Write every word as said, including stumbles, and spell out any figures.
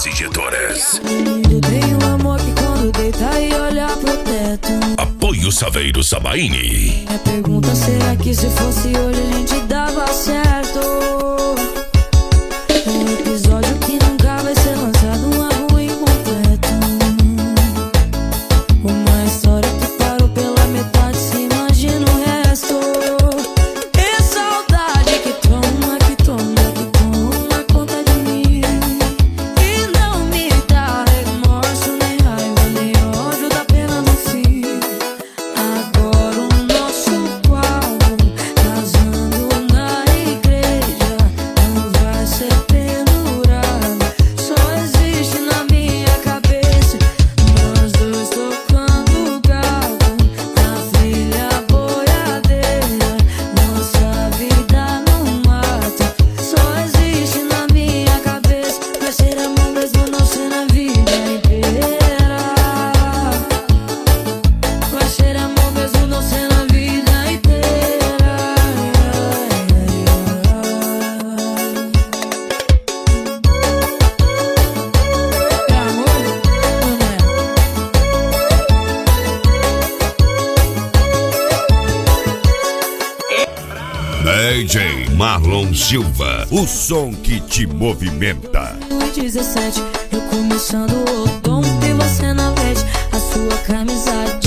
Bombas injetoras. Eu tenho amor que quando deita e olha pro teto. Apoio Saveiro Sabaini. Minha pergunta, será que se fosse hoje a gente dava certo? Um episódio que nunca vai ser lançado, um álbum incompleto. Uma história que parou pela metade, se imagina o resto. E saudade que toma, que toma, que toma conta de mim. E não me dá remorso, nem raiva, nem ódio, dá pena no fim. Agora o nosso quadro, casando na igreja, não vai ser pendurado, só existe na minha cabeça. Nós dois tocando gado, na filha boiadeira, nossa vida no mato, só existe na minha cabeça. Vai ser amor mesmo não ser na vida inteira. Vai ser amor mesmo não ser na vida inteira. É amor ou não é? D J Marlon Silva, o som que te movimenta. dois mil e dezessete, eu começando o odonto e você na veste. A sua camisa